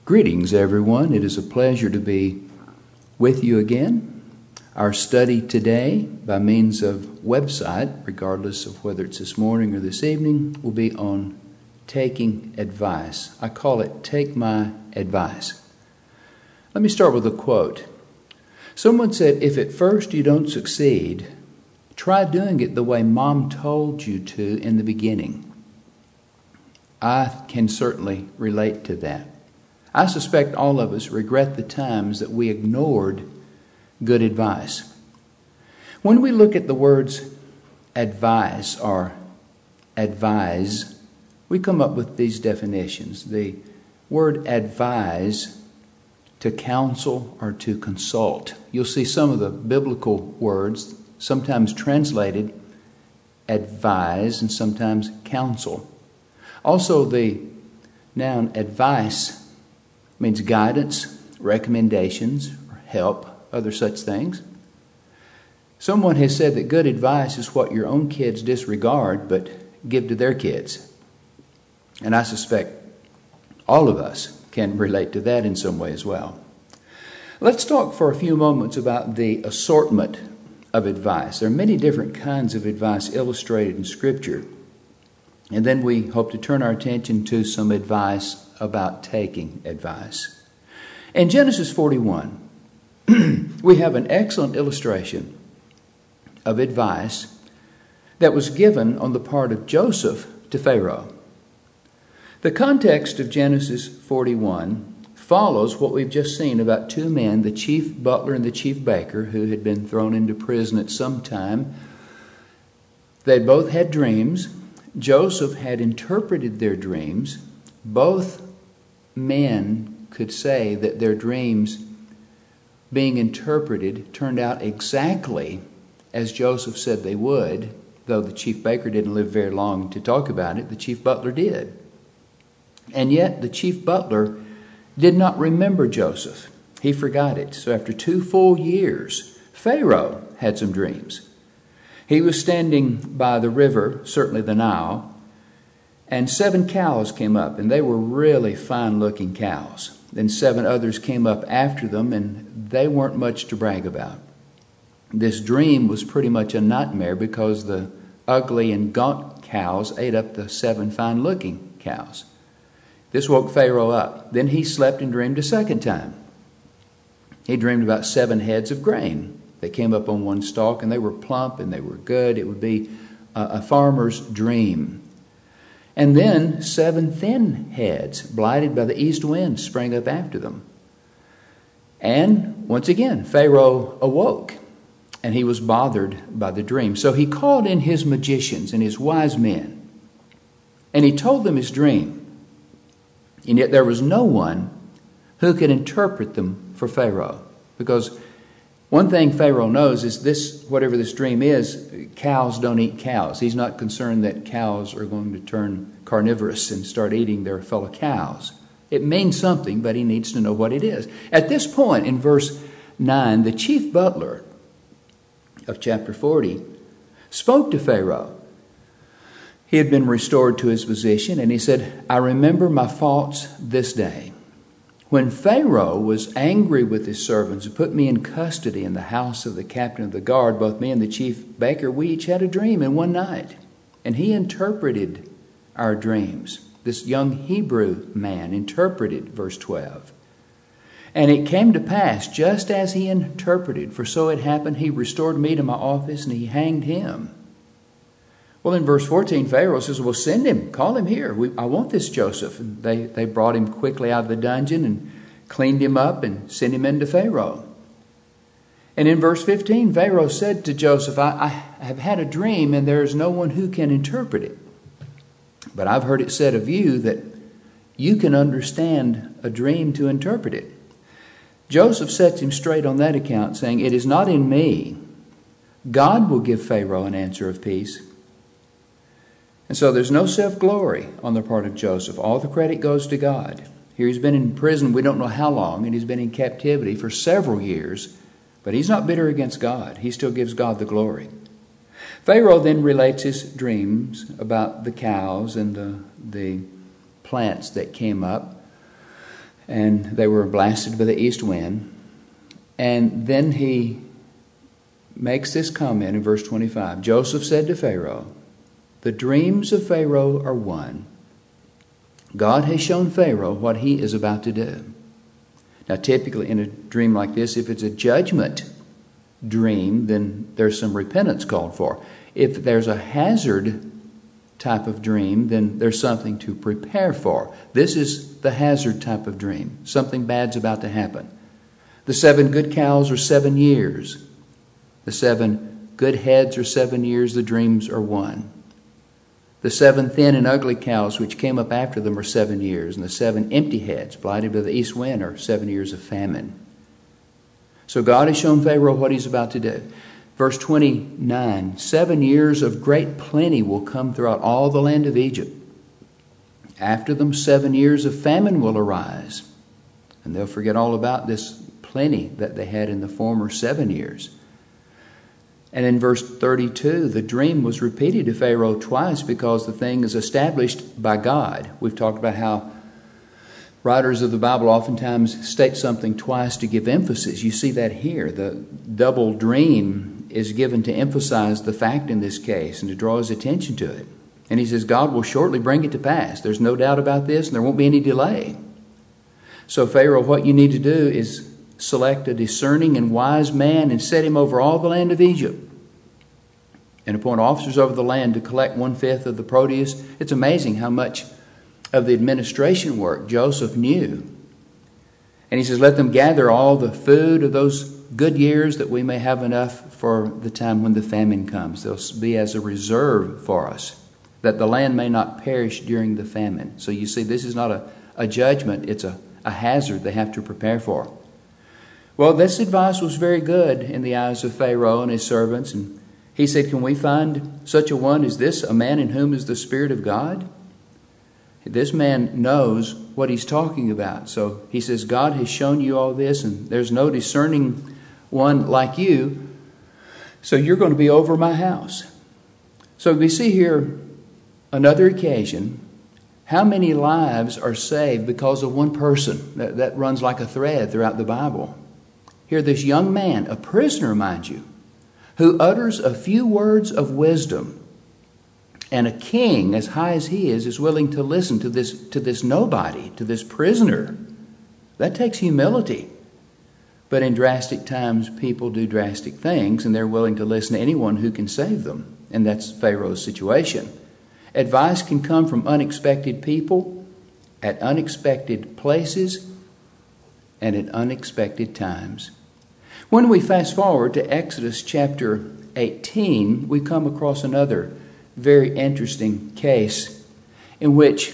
Greetings, everyone. It is a pleasure to be with you again. Our study today, by means of website, regardless of whether it's this morning or this evening, will be on taking advice. I call it Take My Advice. Let me start with a quote. Someone said, if at first you don't succeed, try doing it the way Mom told you to in the beginning. I can certainly relate to that. I suspect all of us regret the times that we ignored good advice. When we look at the words advice or advise, we come up with these definitions. The word advise, to counsel or to consult. You'll see some of the biblical words sometimes translated advise and sometimes counsel. Also, the noun advice means guidance, recommendations, or help, other such things. Someone has said that good advice is what your own kids disregard but give to their kids. And I suspect all of us can relate to that in some way as well. Let's talk for a few moments about the assortment of advice. There are many different kinds of advice illustrated in Scripture. And then we hope to turn our attention to some advice about taking advice. In Genesis 41, we have an excellent illustration of advice that was given on the part of Joseph to Pharaoh. The context of Genesis 41 follows what we've just seen about two men, the chief butler and the chief baker, who had been thrown into prison at some time. They both had dreams. Joseph had interpreted their dreams. Both men could say that their dreams being interpreted turned out exactly as Joseph said they would, though the chief baker didn't live very long to talk about it. The chief butler did. And yet the chief butler did not remember Joseph. He forgot it. So after 2 full years, Pharaoh had some dreams. He was standing by the river, certainly the Nile, and 7 cows came up, and they were really fine-looking cows. Then 7 others came up after them, and they weren't much to brag about. This dream was pretty much a nightmare because the ugly and gaunt cows ate up the 7 fine-looking cows. This woke Pharaoh up. Then he slept and dreamed a second time. He dreamed about 7 heads of grain. They came up on one stalk, and they were plump and they were good. It would be a farmer's dream. And then 7 thin heads, blighted by the east wind, sprang up after them. And once again, Pharaoh awoke, and he was bothered by the dream. So he called in his magicians and his wise men, and he told them his dream. And yet there was no one who could interpret them for Pharaoh. Because one thing Pharaoh knows is this, whatever this dream is, cows don't eat cows. He's not concerned that cows are going to turn carnivorous and start eating their fellow cows. It means something, but he needs to know what it is. At this point in verse 9, the chief butler of chapter 40 spoke to Pharaoh. He had been restored to his position, and he said, I remember my faults this day. When Pharaoh was angry with his servants and put me in custody in the house of the captain of the guard, both me and the chief baker, we each had a dream in one night. And he interpreted our dreams. This young Hebrew man interpreted verse 12. And it came to pass just as he interpreted, for so it happened, he restored me to my office and he hanged him. Well, in verse 14, Pharaoh says, well, send him, call him here. I want this Joseph. And they brought him quickly out of the dungeon and cleaned him up and sent him into Pharaoh. And in verse 15, Pharaoh said to Joseph, I have had a dream and there is no one who can interpret it. But I've heard it said of you that you can understand a dream to interpret it. Joseph sets him straight on that account, saying, it is not in me. God will give Pharaoh an answer of peace. And so there's no self-glory on the part of Joseph. All the credit goes to God. Here he's been in prison, we don't know how long, and he's been in captivity for several years. But he's not bitter against God. He still gives God the glory. Pharaoh then relates his dreams about the cows and the plants that came up. and they were blasted by the east wind. And then he makes this comment in verse 25. Joseph said to Pharaoh, "The dreams of Pharaoh are one. God has shown Pharaoh what he is about to do." Now, typically in a dream like this, if it's a judgment dream, then there's some repentance called for. If there's a hazard type of dream, then there's something to prepare for. This is the hazard type of dream. Something bad's about to happen. The 7 good cows are 7 years. The 7 good heads are 7 years. The dreams are 1. The 7 thin and ugly cows which came up after them are 7 years. And the 7 empty heads, blighted by the east wind, are 7 years of famine. So God has shown Pharaoh what he's about to do. Verse 29, 7 years of great plenty will come throughout all the land of Egypt. After them 7 years of famine will arise. And they'll forget all about this plenty that they had in the former 7 years. And in verse 32, the dream was repeated to Pharaoh twice because the thing is established by God. We've talked about how writers of the Bible oftentimes state something twice to give emphasis. You see that here. The double dream is given to emphasize the fact in this case and to draw his attention to it. And he says God will shortly bring it to pass. There's no doubt about this, and there won't be any delay. So Pharaoh, what you need to do is select a discerning and wise man and set him over all the land of Egypt, and appoint officers over the land to collect 1/5 of the produce. It's amazing how much of the administration work Joseph knew. And he says, let them gather all the food of those good years that we may have enough for the time when the famine comes. They'll be as a reserve for us, that the land may not perish during the famine. So you see, this is not a judgment, it's a hazard they have to prepare for. Well, this advice was very good in the eyes of Pharaoh and his servants. And he said, can we find such a one as this, a man in whom is the Spirit of God? This man knows what he's talking about. So he says, God has shown you all this, and there's no discerning one like you. So you're going to be over my house. So we see here another occasion. How many lives are saved because of one person? That runs like a thread throughout the Bible. Here, this young man, a prisoner, mind you, who utters a few words of wisdom. And a king, as high as he is willing to listen to this nobody, to this prisoner. That takes humility. But in drastic times, people do drastic things, and they're willing to listen to anyone who can save them. And that's Pharaoh's situation. Advice can come from unexpected people, at unexpected places, and at unexpected times. When we fast forward to Exodus chapter 18, we come across another very interesting case in which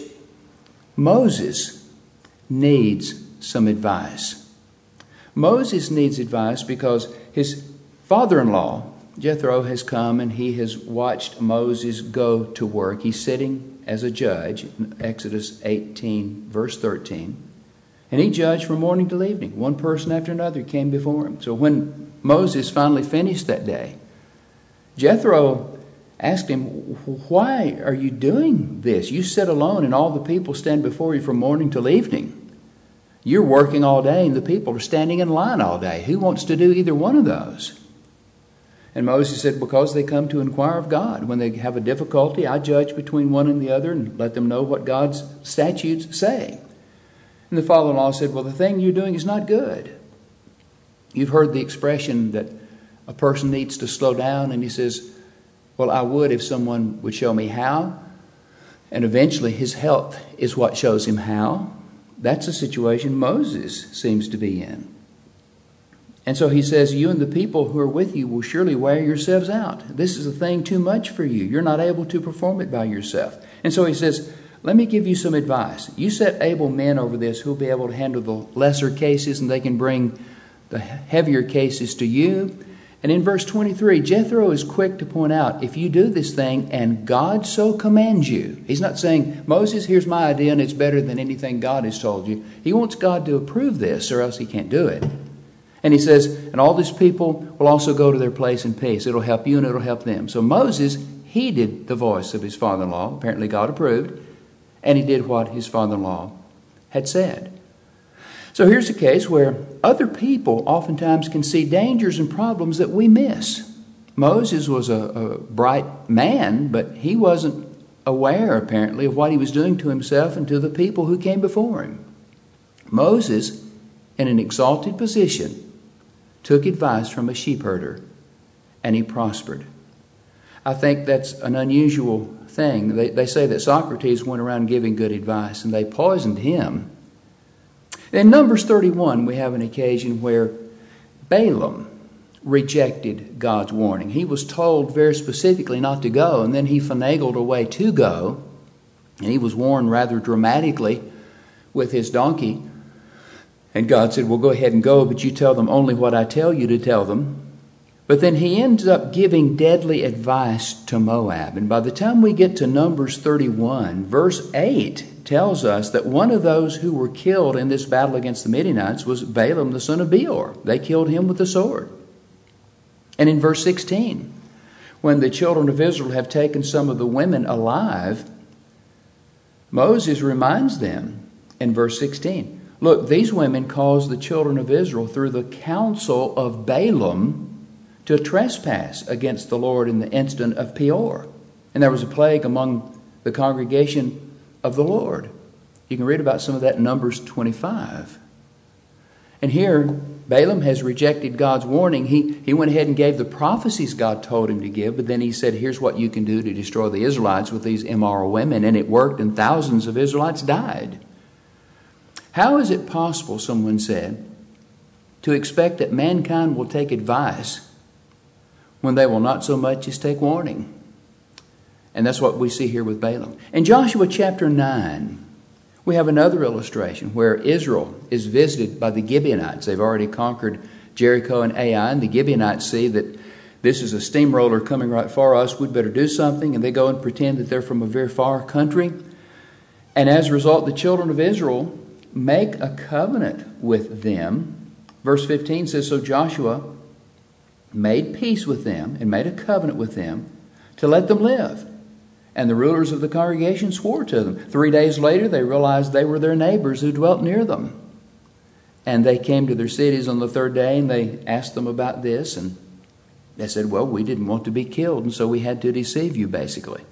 Moses needs some advice. Moses needs advice because his father-in-law, Jethro, has come and he has watched Moses go to work. He's sitting as a judge in Exodus 18, verse 13. And he judged from morning till evening. One person after another came before him. So when Moses finally finished that day, Jethro asked him, why are you doing this? You sit alone and all the people stand before you from morning till evening. You're working all day and the people are standing in line all day. Who wants to do either one of those? And Moses said, because they come to inquire of God. When they have a difficulty, I judge between one and the other and let them know what God's statutes say. And the father-in-law said, well, the thing you're doing is not good. You've heard the expression that a person needs to slow down, and he says, well, I would if someone would show me how. And eventually his health is what shows him how. That's the situation Moses seems to be in. And so he says, you and the people who are with you will surely wear yourselves out. This is a thing too much for you. You're not able to perform it by yourself. And so he says, let me give you some advice. You set able men over this who will be able to handle the lesser cases, and they can bring the heavier cases to you. And in verse 23, Jethro is quick to point out, if you do this thing and God so commands you. He's not saying, Moses, here's my idea and it's better than anything God has told you. He wants God to approve this or else he can't do it. And he says, and all these people will also go to their place in peace. It'll help you and it'll help them. So Moses heeded the voice of his father-in-law. Apparently God approved. And he did what his father-in-law had said. So here's a case where other people oftentimes can see dangers and problems that we miss. Moses was a bright man, but he wasn't aware, apparently, of what he was doing to himself and to the people who came before him. Moses, in an exalted position, took advice from a sheepherder, and he prospered. I think that's an unusual thing. They say that Socrates went around giving good advice, and they poisoned him. In Numbers 31, we have an occasion where Balaam rejected God's warning. He was told very specifically not to go, and then he finagled a way to go, and he was warned rather dramatically with his donkey. And God said, well, go ahead and go, but you tell them only what I tell you to tell them. But then he ends up giving deadly advice to Moab. And by the time we get to Numbers 31, verse 8 tells us that one of those who were killed in this battle against the Midianites was Balaam the son of Beor. They killed him with the sword. And in verse 16, when the children of Israel have taken some of the women alive, Moses reminds them in verse 16, look, these women caused the children of Israel through the counsel of Balaam to trespass against the Lord in the instant of Peor. And there was a plague among the congregation of the Lord. You can read about some of that in Numbers 25. And here, Balaam has rejected God's warning. He went ahead and gave the prophecies God told him to give, but then he said, here's what you can do to destroy the Israelites with these immoral women. And it worked, and thousands of Israelites died. How is it possible, someone said, to expect that mankind will take advice when they will not so much as take warning? And that's what we see here with Balaam. In Joshua chapter 9, we have another illustration where Israel is visited by the Gibeonites. They've already conquered Jericho and Ai, and the Gibeonites see that this is a steamroller coming right for us. We'd better do something. And they go and pretend that they're from a very far country. And as a result, the children of Israel make a covenant with them. Verse 15 says, so Joshua made peace with them and made a covenant with them to let them live. And the rulers of the congregation swore to them. 3 days later, they realized they were their neighbors who dwelt near them. And they came to their cities on the third day, and they asked them about this. And they said, well, we didn't want to be killed, and so we had to deceive you, basically.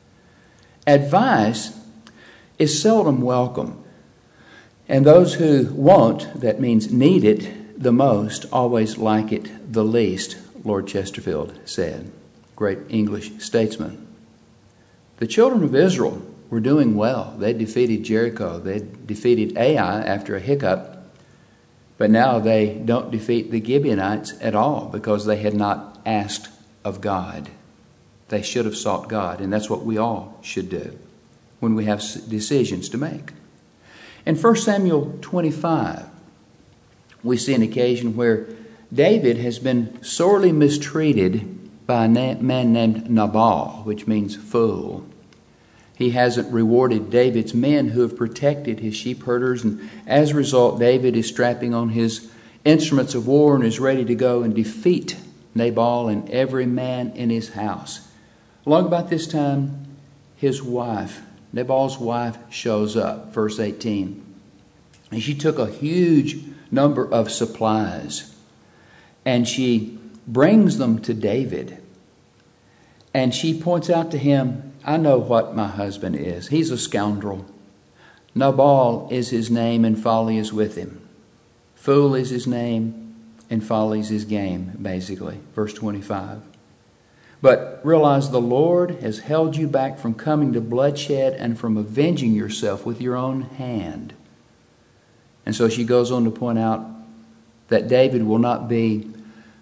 Advice is seldom welcome. And those who want, that means need it the most, always like it the least, Lord Chesterfield said, great English statesman. The children of Israel were doing well. They defeated Jericho. They defeated Ai after a hiccup. But now they don't defeat the Gibeonites at all because they had not asked of God. They should have sought God, and that's what we all should do when we have decisions to make. In 1 Samuel 25, we see an occasion where David has been sorely mistreated by a man named Nabal, which means fool. He hasn't rewarded David's men who have protected his sheep herders, and as a result, David is strapping on his instruments of war and is ready to go and defeat Nabal and every man in his house. Along about this time, his wife, Nabal's wife, shows up, verse 18. And she took a huge number of supplies, and she brings them to David. And she points out to him, I know what my husband is. He's a scoundrel. Nabal is his name, and folly is with him. Fool is his name, and folly is his game, basically. Verse 25. But realize the Lord has held you back from coming to bloodshed and from avenging yourself with your own hand. And so she goes on to point out that David will not be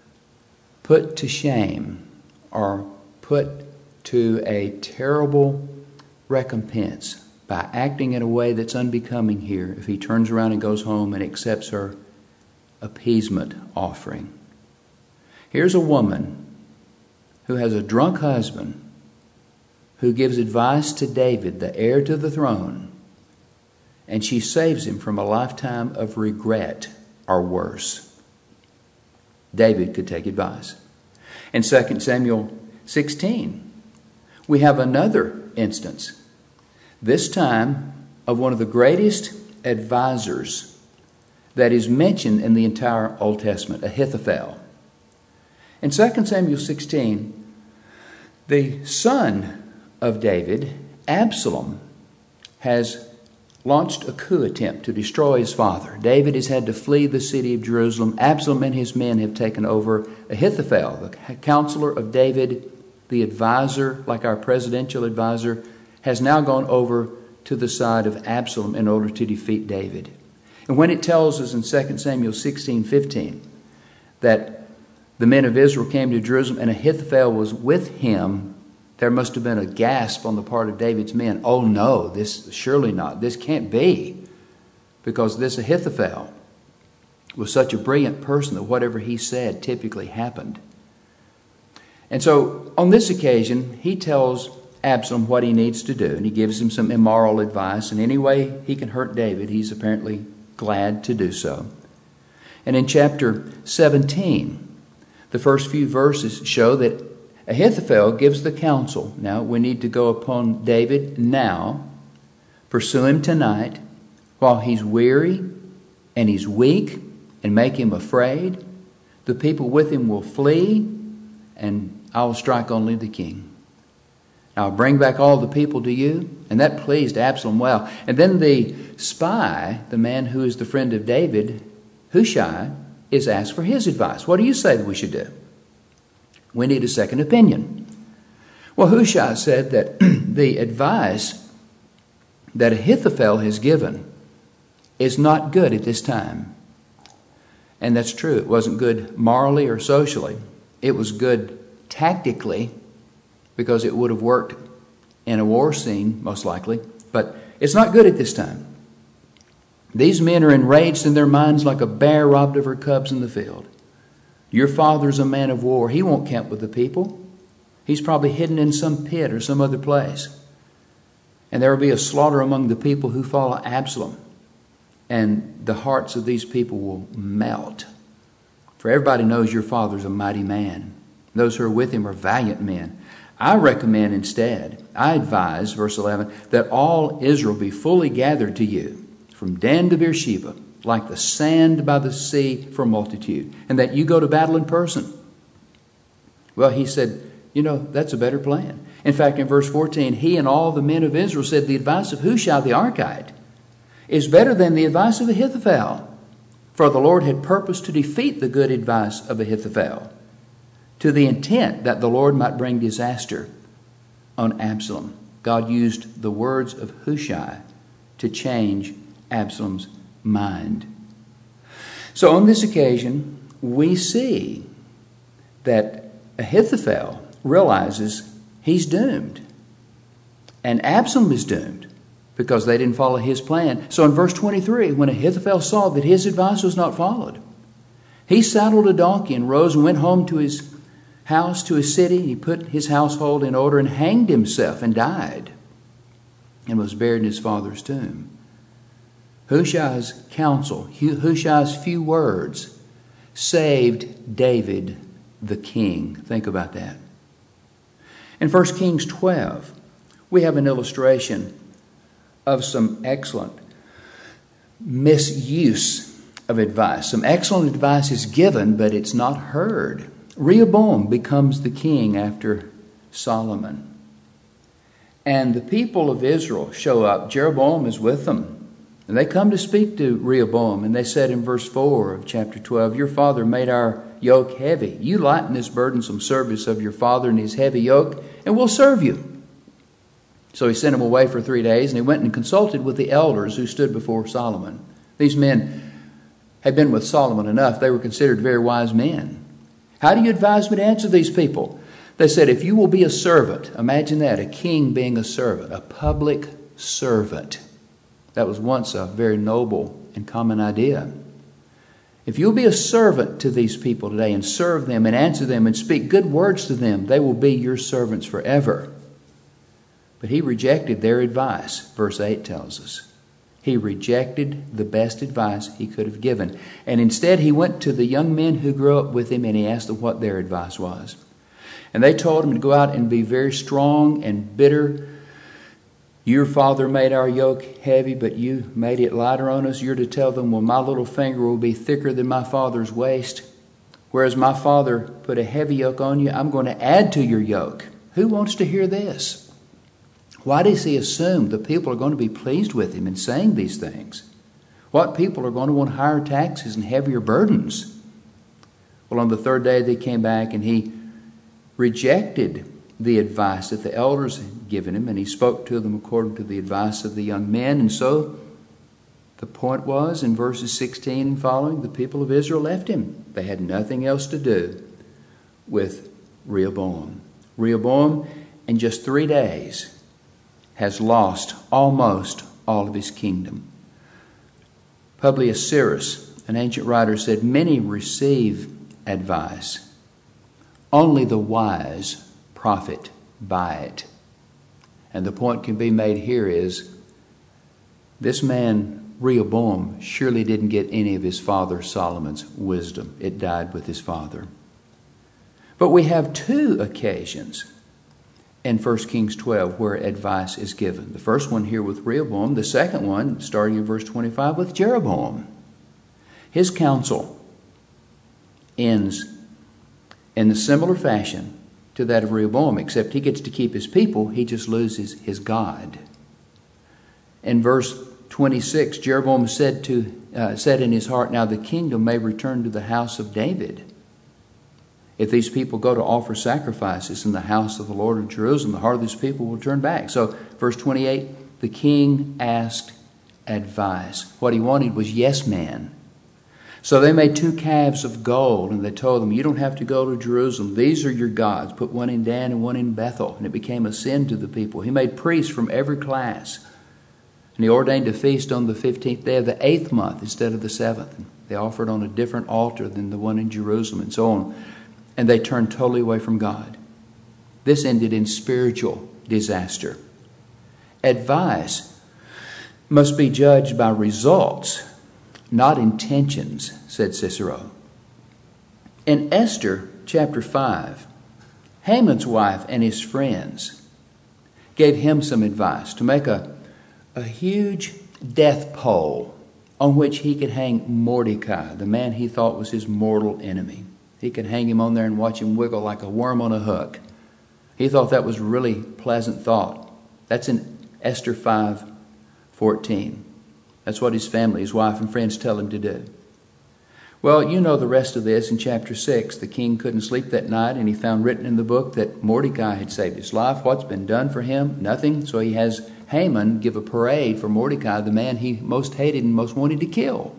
put to shame or put to a terrible recompense by acting in a way that's unbecoming here if he turns around and goes home and accepts her appeasement offering. Here's a woman who has a drunk husband who gives advice to David, the heir to the throne, and she saves him from a lifetime of regret or worse. David could take advice. In 2 Samuel 16, we have another instance, this time of one of the greatest advisors that is mentioned in the entire Old Testament, Ahithophel. In 2 Samuel 16, the son of David, Absalom, has launched a coup attempt to destroy his father. David has had to flee the city of Jerusalem. Absalom and his men have taken over. Ahithophel, the counselor of David, the advisor, like our presidential advisor, has now gone over to the side of Absalom in order to defeat David. And when it tells us in 2 Samuel 16:15 that the men of Israel came to Jerusalem and Ahithophel was with him, there must have been a gasp on the part of David's men. Oh no, this surely not. This can't be. Because this Ahithophel was such a brilliant person that whatever he said typically happened. And so on this occasion, he tells Absalom what he needs to do. And he gives him some immoral advice. And any way he can hurt David, he's apparently glad to do so. And in chapter 17, the first few verses show that Ahithophel gives the counsel. Now, we need to go upon David now, pursue him tonight, while he's weary and he's weak, and make him afraid. The people with him will flee, and I will strike only the king. I'll bring back all the people to you. And that pleased Absalom well. And then the spy, the man who is the friend of David, Hushai, is asked for his advice. What do you say that we should do? We need a second opinion. Well, Hushai said that the advice that Ahithophel has given is not good at this time. And that's true. It wasn't good morally or socially. It was good tactically, because it would have worked in a war scene, most likely. But it's not good at this time. These men are enraged in their minds like a bear robbed of her cubs in the field. Your father's a man of war. He won't camp with the people. He's probably hidden in some pit or some other place. And there will be a slaughter among the people who follow Absalom. And the hearts of these people will melt. For everybody knows your father's a mighty man. Those who are with him are valiant men. I recommend instead, I advise, verse 11, that all Israel be fully gathered to you, from Dan to Beersheba, like the sand by the sea for multitude, and that you go to battle in person. Well, he said, that's a better plan. In fact, in verse 14, he and all the men of Israel said, the advice of Hushai the Archite is better than the advice of Ahithophel. For the Lord had purposed to defeat the good advice of Ahithophel, to the intent that the Lord might bring disaster on Absalom. God used the words of Hushai to change Absalom's mind. So on this occasion, we see that Ahithophel realizes he's doomed. And Absalom is doomed because they didn't follow his plan. So in verse 23, when Ahithophel saw that his advice was not followed, he saddled a donkey and rose and went home to his house, to his city. He put his household in order and hanged himself and died and was buried in his father's tomb. Hushai's counsel, Hushai's few words saved David the king. Think about that. In 1 Kings 12, we have an illustration of some excellent misuse of advice. Some excellent advice is given, but it's not heard. Rehoboam becomes the king after Solomon. And the people of Israel show up. Jeroboam is with them. And they come to speak to Rehoboam. And they said in verse 4 of chapter 12, your father made our yoke heavy. You lighten this burdensome service of your father and his heavy yoke, and we'll serve you. So he sent him away for 3 days, and he went and consulted with the elders who stood before Solomon. These men had been with Solomon enough. They were considered very wise men. How do you advise me to answer these people? They said, if you will be a servant, imagine that, a king being a servant, a public servant. That was once a very noble and common idea. If you'll be a servant to these people today and serve them and answer them and speak good words to them, they will be your servants forever. But he rejected their advice, verse 8 tells us. He rejected the best advice he could have given. And instead he went to the young men who grew up with him and he asked them what their advice was. And they told him to go out and be very strong and bitter Your father made our yoke heavy, but you made it lighter on us. You're to tell them, well, my little finger will be thicker than my father's waist. Whereas my father put a heavy yoke on you, I'm going to add to your yoke. Who wants to hear this? Why does he assume the people are going to be pleased with him in saying these things? What people are going to want higher taxes and heavier burdens? Well, on the third day they came back, and he rejected the advice that the elders had given him, and he spoke to them according to the advice of the young men. And so the point was, in verses 16 and following, the people of Israel left him. They had nothing else to do with Rehoboam. Rehoboam, in just 3 days, has lost almost all of his kingdom. Publius Syrus, an ancient writer, said, many receive advice. Only the wise profit by it. And the point can be made here is, this man, Rehoboam, surely didn't get any of his father Solomon's wisdom. It died with his father. But we have 2 occasions in 1 Kings 12 where advice is given. The first one here with Rehoboam. The second one, starting in verse 25, with Jeroboam. His counsel ends in a similar fashion to that of Rehoboam, except he gets to keep his people. He just loses his God. In verse 26, Jeroboam said in his heart, now the kingdom may return to the house of David. If these people go to offer sacrifices in the house of the Lord of Jerusalem, the heart of these people will turn back. So, verse 28, the king asked advice. What he wanted was yes man. So they made 2 calves of gold, and they told them, you don't have to go to Jerusalem. These are your gods. Put one in Dan and one in Bethel. And it became a sin to the people. He made priests from every class. And he ordained a feast on the 15th day of the 8th month instead of the 7th. And they offered on a different altar than the one in Jerusalem, and so on. And they turned totally away from God. This ended in spiritual disaster. Advice must be judged by results, not intentions, said Cicero. In Esther chapter 5, Haman's wife and his friends gave him some advice to make a huge death pole on which he could hang Mordecai, the man he thought was his mortal enemy. He could hang him on there and watch him wiggle like a worm on a hook. He thought that was a really pleasant thought. That's in Esther 5:14. That's what his family, his wife and friends tell him to do. Well, you know the rest of this in chapter 6. The king couldn't sleep that night, and he found written in the book that Mordecai had saved his life. What's been done for him? Nothing. So he has Haman give a parade for Mordecai, the man he most hated and most wanted to kill.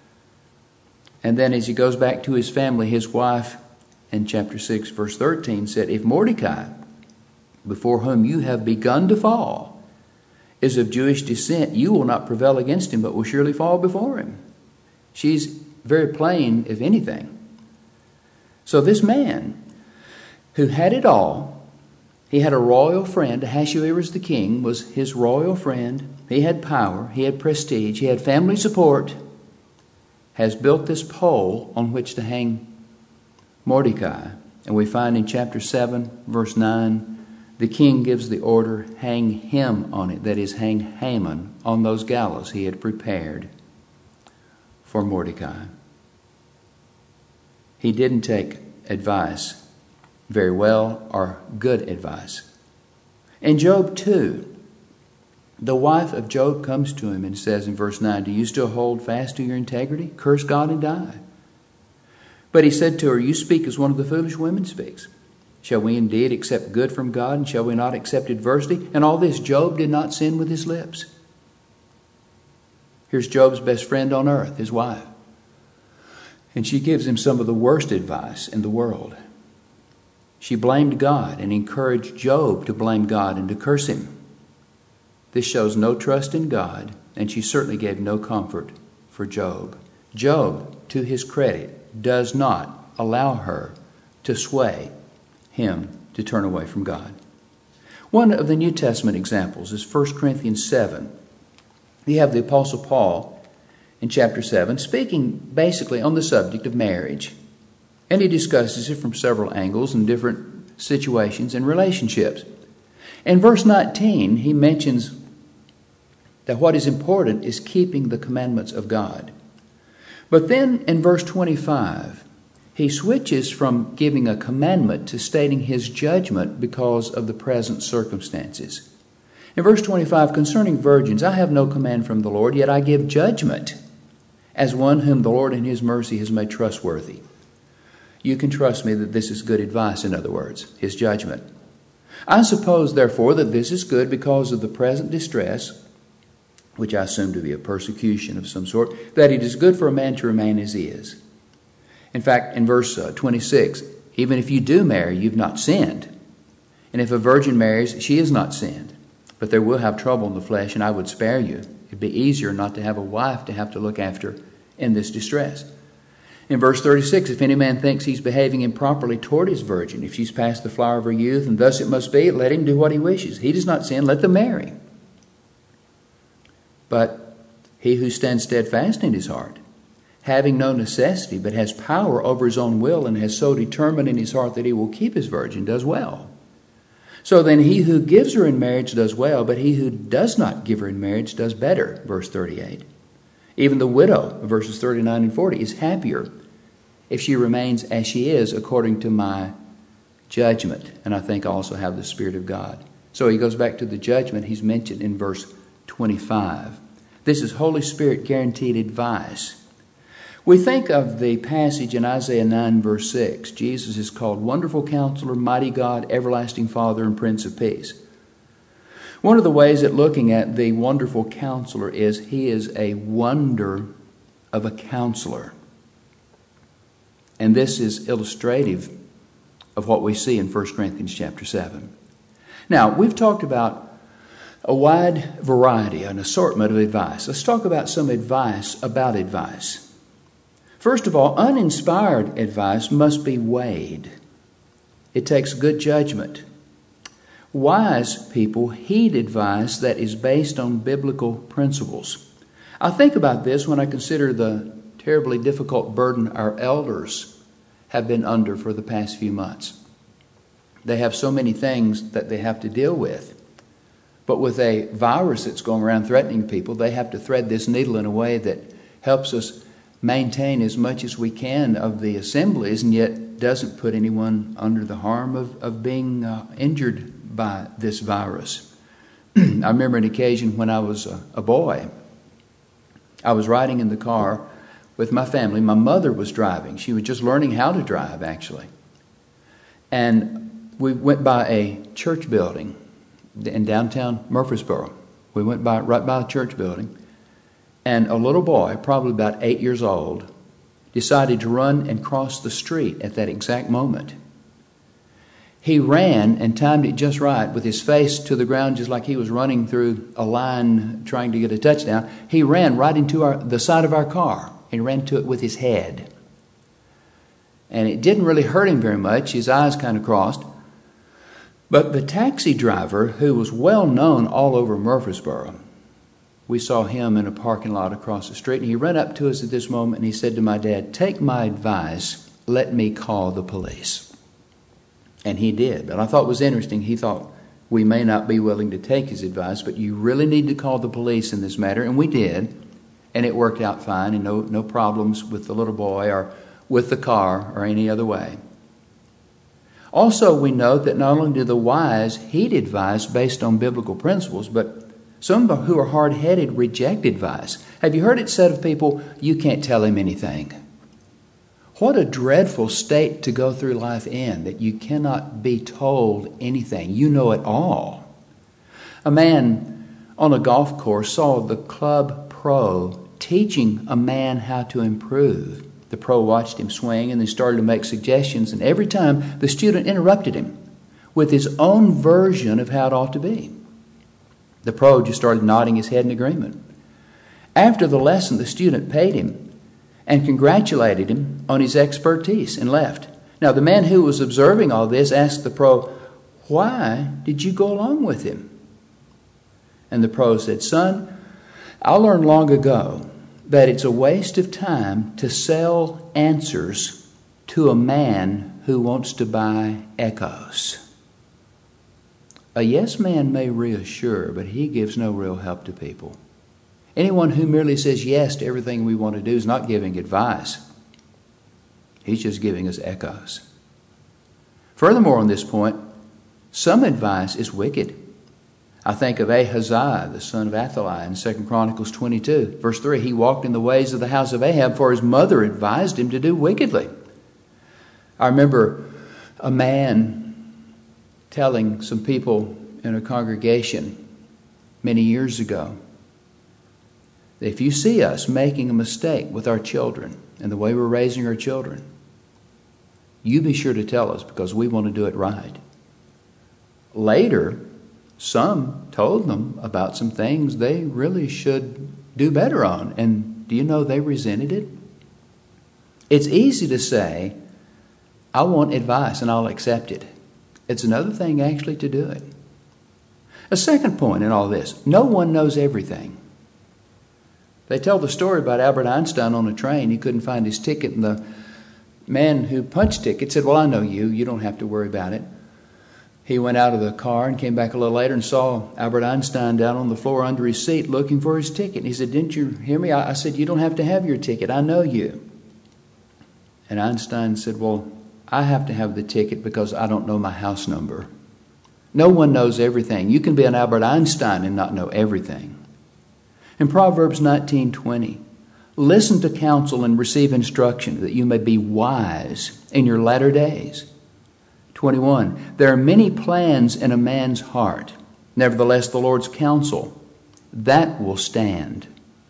And then as he goes back to his family, his wife in chapter 6, verse 13 said, if Mordecai, before whom you have begun to fall, is of Jewish descent, you will not prevail against him, but will surely fall before him. She's very plain, if anything. So this man, who had it all, he had a royal friend. Ahasuerus the king was his royal friend. He had power, he had prestige, he had family support, has built this pole on which to hang Mordecai. And we find in chapter 7, verse 9, the king gives the order, hang him on it. That is, hang Haman on those gallows he had prepared for Mordecai. He didn't take advice very well, or good advice. In Job 2, the wife of Job comes to him and says in verse 9, do you still hold fast to your integrity? Curse God and die. But he said to her, you speak as one of the foolish women speaks. Shall we indeed accept good from God, and shall we not accept adversity? And all this Job did not sin with his lips. Here's Job's best friend on earth, his wife. And she gives him some of the worst advice in the world. She blamed God and encouraged Job to blame God and to curse him. This shows no trust in God, and she certainly gave no comfort for Job. Job, to his credit, does not allow her to sway him to turn away from God. One of the New Testament examples is 1 Corinthians 7. You have the Apostle Paul in chapter 7 speaking basically on the subject of marriage. And he discusses it from several angles and different situations and relationships. In verse 19, he mentions That what is important is keeping the commandments of God. But then in verse 25, he switches from giving a commandment to stating his judgment because of the present circumstances. In verse 25, concerning virgins, I have no command from the Lord, yet I give judgment as one whom the Lord in his mercy has made trustworthy. You can trust me that this is good advice, in other words, his judgment. I suppose, therefore, that this is good because of the present distress, which I assume to be a persecution of some sort, that it is good for a man to remain as he is. In fact, in verse 26, even if you do marry, you've not sinned. And if a virgin marries, she has not sinned. But there will have trouble in the flesh, and I would spare you. It'd be easier not to have a wife to have to look after in this distress. In verse 36, if any man thinks he's behaving improperly toward his virgin, if she's past the flower of her youth, and thus it must be, let him do what he wishes. He does not sin, let them marry. But he who stands steadfast in his heart, having no necessity, but has power over his own will, and has so determined in his heart that he will keep his virgin, does well. So then he who gives her in marriage does well, but he who does not give her in marriage does better. Verse 38. Even the widow, verses 39 and 40, is happier if she remains as she is according to my judgment. And I think also have the Spirit of God. So he goes back to the judgment he's mentioned in verse 25. This is Holy Spirit guaranteed advice. We think of the passage in Isaiah 9 verse 6. Jesus is called Wonderful Counselor, Mighty God, Everlasting Father, and Prince of Peace. One of the ways at looking at the Wonderful Counselor is he is a wonder of a counselor. And this is illustrative of what we see in 1 Corinthians chapter 7. Now, we've talked about a wide variety, an assortment of advice. Let's talk about some advice about advice. First of all, uninspired advice must be weighed. It takes good judgment. Wise people heed advice that is based on biblical principles. I think about this when I consider the terribly difficult burden our elders have been under for the past few months. They have so many things that they have to deal with. But with a virus that's going around threatening people, they have to thread this needle in a way that helps us maintain as much as we can of the assemblies and yet doesn't put anyone under the harm of being injured by this virus. I remember an occasion when I was a boy. I was riding in the car with my family. My mother was driving. She was just learning how to drive, actually. And we went by a church building in downtown Murfreesboro. We went right by a church building. And a little boy, probably about 8 years old, decided to run and cross the street at that exact moment. He ran and timed it just right with his face to the ground, just like he was running through a line trying to get a touchdown. He ran right into the side of our car and ran to it with his head. And it didn't really hurt him very much. His eyes kind of crossed. But the taxi driver, who was well known all over Murfreesboro, we saw him in a parking lot across the street, and he ran up to us at this moment and he said to my dad, "Take my advice, let me call the police." And he did. But I thought it was interesting. He thought we may not be willing to take his advice, but you really need to call the police in this matter. And we did. And it worked out fine, and no problems with the little boy or with the car or any other way. Also, we note that not only do the wise heed advice based on biblical principles, but some who are hard-headed reject advice. Have you heard it said of people, "You can't tell him anything"? What a dreadful state to go through life in, that you cannot be told anything. You know it all. A man on a golf course saw the club pro teaching a man how to improve. The pro watched him swing and then started to make suggestions, and every time the student interrupted him with his own version of how it ought to be. The pro just started nodding his head in agreement. After the lesson, the student paid him and congratulated him on his expertise and left. Now, the man who was observing all this asked the pro, "Why did you go along with him?" And the pro said, "Son, I learned long ago that it's a waste of time to sell answers to a man who wants to buy echoes. A yes man may reassure, but he gives no real help to people. Anyone who merely says yes to everything we want to do is not giving advice. He's just giving us echoes. Furthermore, on this point, some advice is wicked. I think of Ahaziah, the son of Athaliah, in 2 Chronicles 22, verse 3. He walked in the ways of the house of Ahab, for his mother advised him to do wickedly. I remember a man telling some people in a congregation many years ago that if you see us making a mistake with our children and the way we're raising our children, you be sure to tell us because we want to do it right. Later, some told them about some things they really should do better on. And do you know they resented it? It's easy to say, I want advice and I'll accept it. It's another thing actually to do it. A second point in all this, no one knows everything. They tell the story about Albert Einstein on a train. He couldn't find his ticket, and the man who punched ticket said, well, I know you. You don't have to worry about it. He went out of the car and came back a little later and saw Albert Einstein down on the floor under his seat looking for his ticket. He said, didn't you hear me? I said, you don't have to have your ticket. I know you. And Einstein said, well, I have to have the ticket because I don't know my house number. No one knows everything. You can be an Albert Einstein and not know everything. In Proverbs 19:20, listen to counsel and receive instruction that you may be wise in your latter days. 21, there are many plans in a man's heart. Nevertheless, the Lord's counsel, that will stand.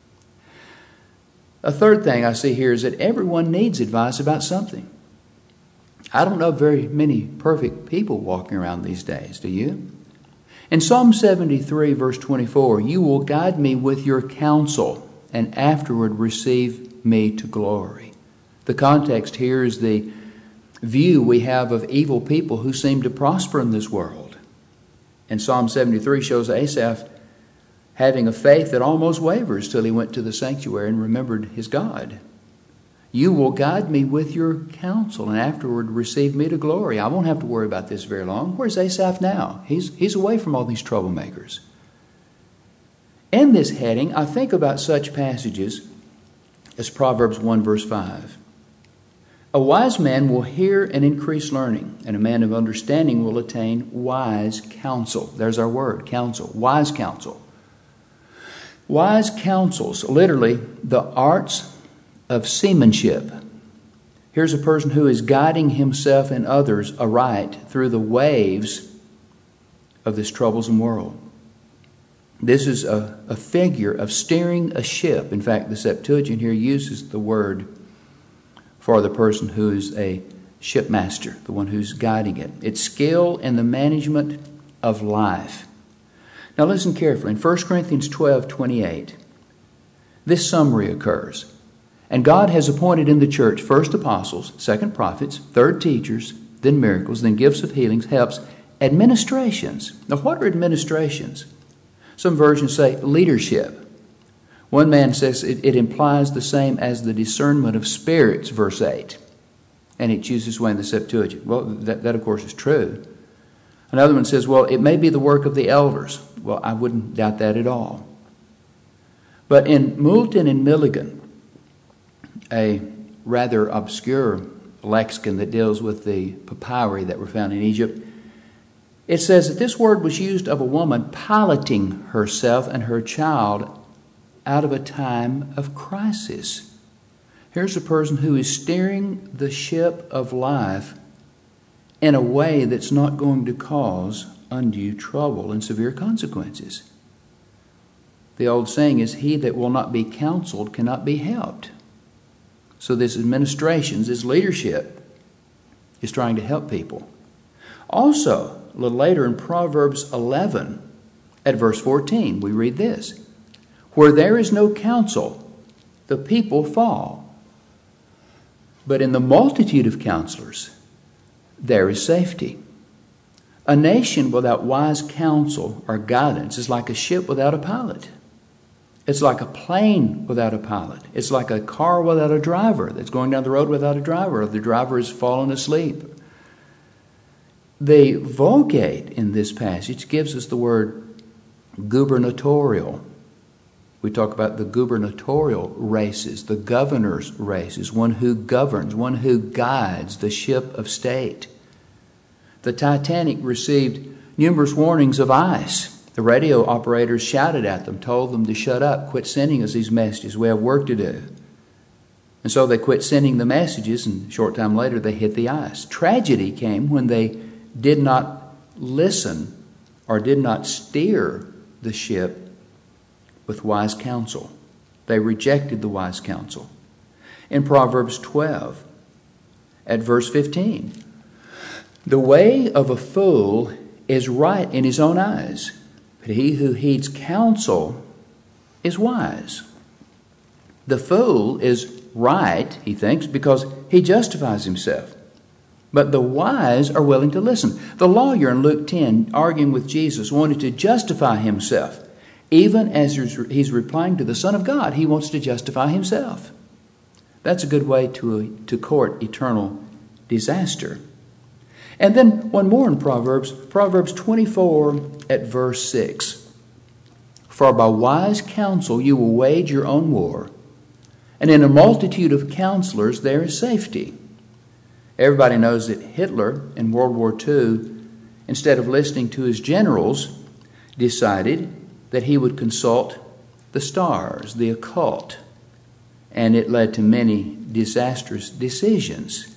A third thing I see here is that everyone needs advice about something. I don't know very many perfect people walking around these days, do you? In Psalm 73, verse 24, you will guide me with your counsel and afterward receive me to glory. The context here is the view we have of evil people who seem to prosper in this world. And Psalm 73 shows Asaph having a faith that almost wavers till he went to the sanctuary and remembered his God. You will guide me with your counsel and afterward receive me to glory. I won't have to worry about this very long. Where's Asaph now? He's away from all these troublemakers. In this heading, I think about such passages as Proverbs 1 verse 5. A wise man will hear and increase learning, and a man of understanding will attain wise counsel. There's our word, counsel, wise counsel. Wise counsels, literally, the arts of seamanship. Here's a person who is guiding himself and others aright through the waves of this troublesome world. This is a figure of steering a ship. In fact, the Septuagint here uses the word for the person who is a shipmaster, the one who's guiding it. It's skill in the management of life. Now listen carefully. In 1 Corinthians 12:28, this summary occurs. And God has appointed in the church first apostles, second prophets, third teachers, then miracles, then gifts of healings, helps, administrations. Now what are administrations? Some versions say leadership. One man says it implies the same as the discernment of spirits, verse 8. And it chooses one in the Septuagint. Well, that of course is true. Another one says, well, it may be the work of the elders. Well, I wouldn't doubt that at all. But in Moulton and Milligan, a rather obscure lexicon that deals with the papyri that were found in Egypt, it says that this word was used of a woman piloting herself and her child out of a time of crisis. Here's a person who is steering the ship of life in a way that's not going to cause undue trouble and severe consequences. The old saying is, he that will not be counseled cannot be helped. So this administration, this leadership, is trying to help people. Also, a little later in Proverbs 11, at verse 14, we read this. Where there is no counsel, the people fall. But in the multitude of counselors, there is safety. A nation without wise counsel or guidance is like a ship without a pilot. It's like a plane without a pilot. It's like a car without a driver that's going down the road without a driver. The driver has fallen asleep. The Vulgate in this passage gives us the word gubernatorial. We talk about the gubernatorial races, the governor's races, one who governs, one who guides the ship of state. The Titanic received numerous warnings of ice. The radio operators shouted at them, told them to shut up, quit sending us these messages, we have work to do. And so they quit sending the messages, and a short time later they hit the ice. Tragedy came when they did not listen or did not steer the ship with wise counsel. They rejected the wise counsel. In Proverbs 12, at verse 15, the way of a fool is right in his own eyes, but he who heeds counsel is wise. The fool is right, he thinks, because he justifies himself. But the wise are willing to listen. The lawyer in Luke 10, arguing with Jesus, wanted to justify himself. Even as he's replying to the Son of God, he wants to justify himself. That's a good way to court eternal disaster. And then one more in Proverbs 24 at verse 6. For by wise counsel you will wage your own war, and in a multitude of counselors there is safety. Everybody knows that Hitler in World War II, instead of listening to his generals, decided that he would consult the stars, the occult, and it led to many disastrous decisions.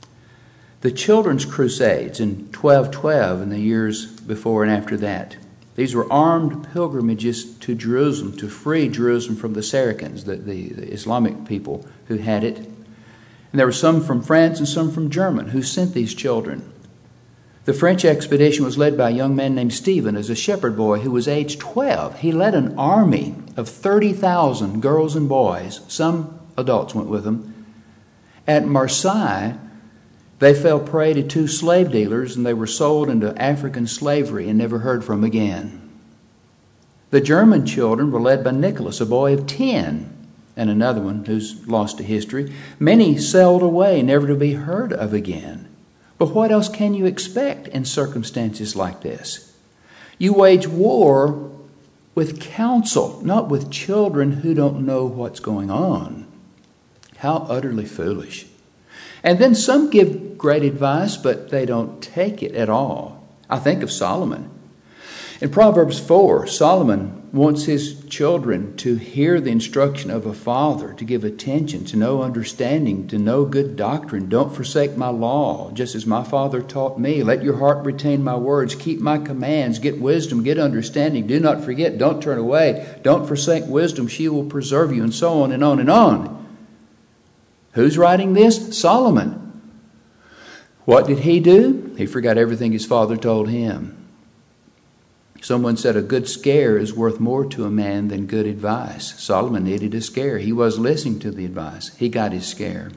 The Children's Crusades in 1212 and the years before and after that, these were armed pilgrimages to Jerusalem to free Jerusalem from the Saracens, the Islamic people who had it. And there were some from France and some from Germany who sent these children. The French expedition was led by a young man named Stephen as a shepherd boy who was age 12. He led an army of 30,000 girls and boys. Some adults went with him. At Marseille, they fell prey to 2 slave dealers, and they were sold into African slavery and never heard from again. The German children were led by Nicholas, a boy of 10, and another one who's lost to history. Many sailed away, never to be heard of again. But what else can you expect in circumstances like this? You wage war with counsel, not with children who don't know what's going on. How utterly foolish. And then some give great advice, but they don't take it at all. I think of Solomon. In Proverbs 4, Solomon wants his children to hear the instruction of a father, to give attention, to know understanding, to know good doctrine. Don't forsake my law, just as my father taught me. Let your heart retain my words. Keep my commands. Get wisdom. Get understanding. Do not forget. Don't turn away. Don't forsake wisdom. She will preserve you, and so on and on and on. Who's writing this? Solomon. What did he do? He forgot everything his father told him. Someone said a good scare is worth more to a man than good advice. Solomon needed a scare. He was listening to the advice. He got his scare.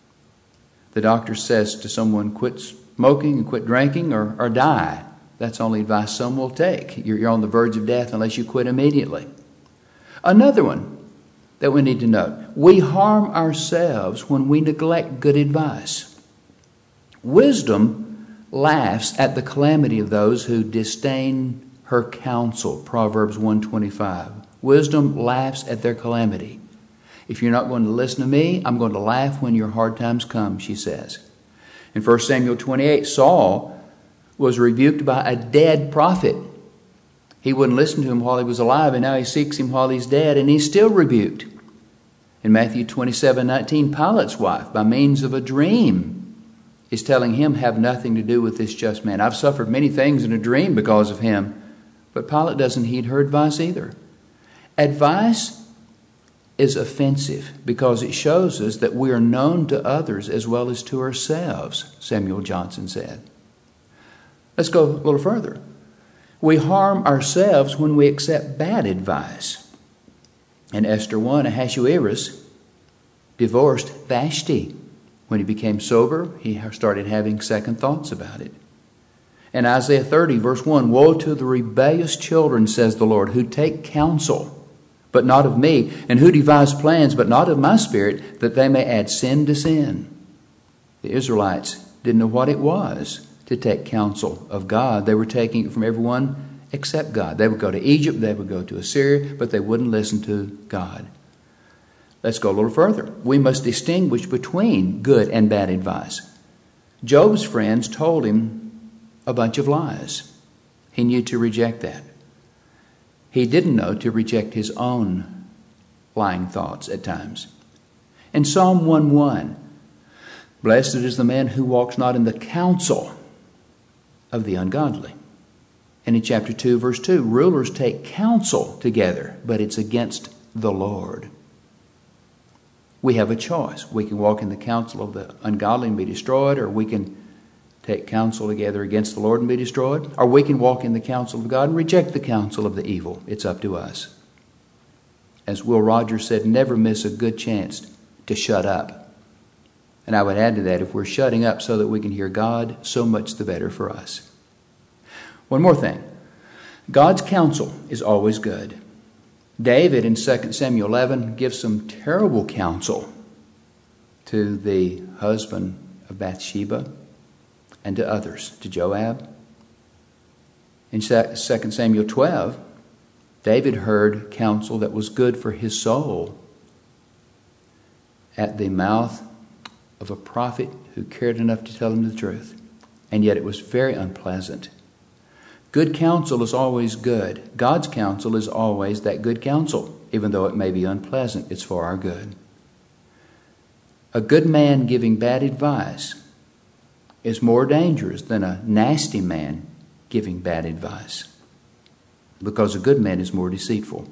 The doctor says to someone, quit smoking and quit drinking or die. That's the only advice some will take. You're on the verge of death unless you quit immediately. Another one that we need to note. We harm ourselves when we neglect good advice. Wisdom laughs at the calamity of those who disdain her counsel, Proverbs 1:25. Wisdom laughs at their calamity. If you're not going to listen to me, I'm going to laugh when your hard times come, she says. In 1 Samuel 28, Saul was rebuked by a dead prophet. He wouldn't listen to him while he was alive, and now he seeks him while he's dead, and he's still rebuked. In Matthew 27:19, Pilate's wife, by means of a dream, is telling him, have nothing to do with this just man. I've suffered many things in a dream because of him. But Pilate doesn't heed her advice either. Advice is offensive because it shows us that we are known to others as well as to ourselves, Samuel Johnson said. Let's go a little further. We harm ourselves when we accept bad advice. In Esther 1, Ahasuerus divorced Vashti. When he became sober, he started having second thoughts about it. In Isaiah 30, verse 1, woe to the rebellious children, says the Lord, who take counsel, but not of me, and who devise plans, but not of my spirit, that they may add sin to sin. The Israelites didn't know what it was to take counsel of God. They were taking it from everyone except God. They would go to Egypt, they would go to Assyria, but they wouldn't listen to God. Let's go a little further. We must distinguish between good and bad advice. Job's friends told him a bunch of lies. He knew to reject that. He didn't know to reject his own lying thoughts at times. In Psalm 1:1, blessed is the man who walks not in the counsel of the ungodly. And in chapter 2, verse 2, rulers take counsel together, but it's against the Lord. We have a choice. We can walk in the counsel of the ungodly and be destroyed, or we can take counsel together against the Lord and be destroyed, or we can walk in the counsel of God and reject the counsel of the evil. It's up to us. As Will Rogers said, never miss a good chance to shut up. And I would add to that, if we're shutting up so that we can hear God, so much the better for us. One more thing. God's counsel is always good. David in 2 Samuel 11 gives some terrible counsel to the husband of Bathsheba and to others, to Joab. In 2 Samuel 12, David heard counsel that was good for his soul at the mouth of a prophet who cared enough to tell him the truth. And yet it was very unpleasant. Good counsel is always good. God's counsel is always that good counsel. Even though it may be unpleasant, it's for our good. A good man giving bad advice is more dangerous than a nasty man giving bad advice, because a good man is more deceitful.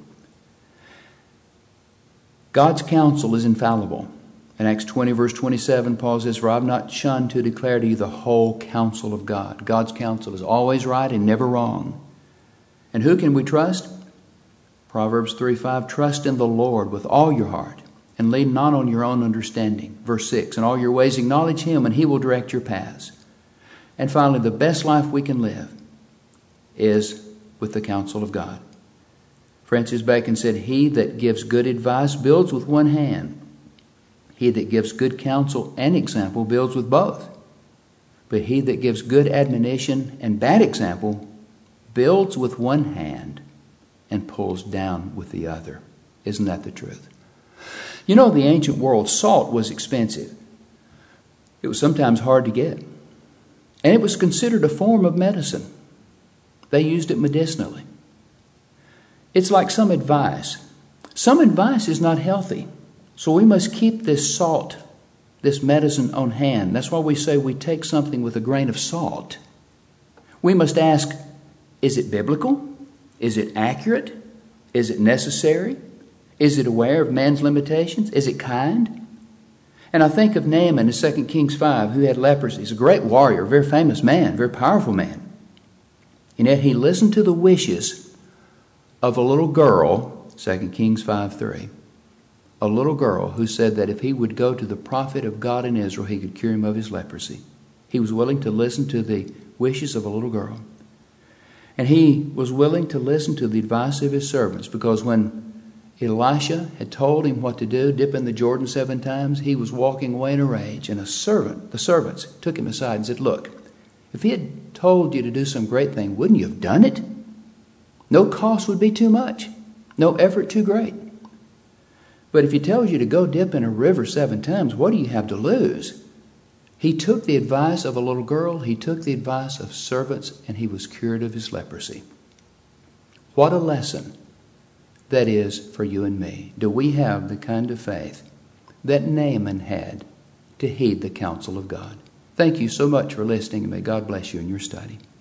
God's counsel is infallible. In Acts 20, verse 27, Paul says, for I have not shunned to declare to you the whole counsel of God. God's counsel is always right and never wrong. And who can we trust? Proverbs 3:5, trust in the Lord with all your heart and lean not on your own understanding. Verse 6, in all your ways acknowledge him and he will direct your paths. And finally, the best life we can live is with the counsel of God. Francis Bacon said, he that gives good advice builds with one hand. He that gives good counsel and example builds with both. But he that gives good admonition and bad example builds with one hand and pulls down with the other. Isn't that the truth? You know, in the ancient world, salt was expensive. It was sometimes hard to get. And it was considered a form of medicine. They used it medicinally. It's like some advice. Some advice is not healthy. So we must keep this salt, this medicine on hand. That's why we say we take something with a grain of salt. We must ask, is it biblical? Is it accurate? Is it necessary? Is it aware of man's limitations? Is it kind? And I think of Naaman in 2 Kings 5, who had leprosy. He's a great warrior, a very famous man, very powerful man. And yet he listened to the wishes of a little girl, 2 Kings 5:3. A little girl who said that if he would go to the prophet of God in Israel, he could cure him of his leprosy. He was willing to listen to the wishes of a little girl. And he was willing to listen to the advice of his servants, because when Elisha had told him what to do, dip in the Jordan 7 times, he was walking away in a rage. And the servants took him aside and said, look, if he had told you to do some great thing, wouldn't you have done it? No cost would be too much. No effort too great. But if he tells you to go dip in a river 7 times, what do you have to lose? He took the advice of a little girl. He took the advice of servants, and he was cured of his leprosy. What a lesson that is for you and me. Do we have the kind of faith that Naaman had to heed the counsel of God? Thank you so much for listening, and may God bless you in your study.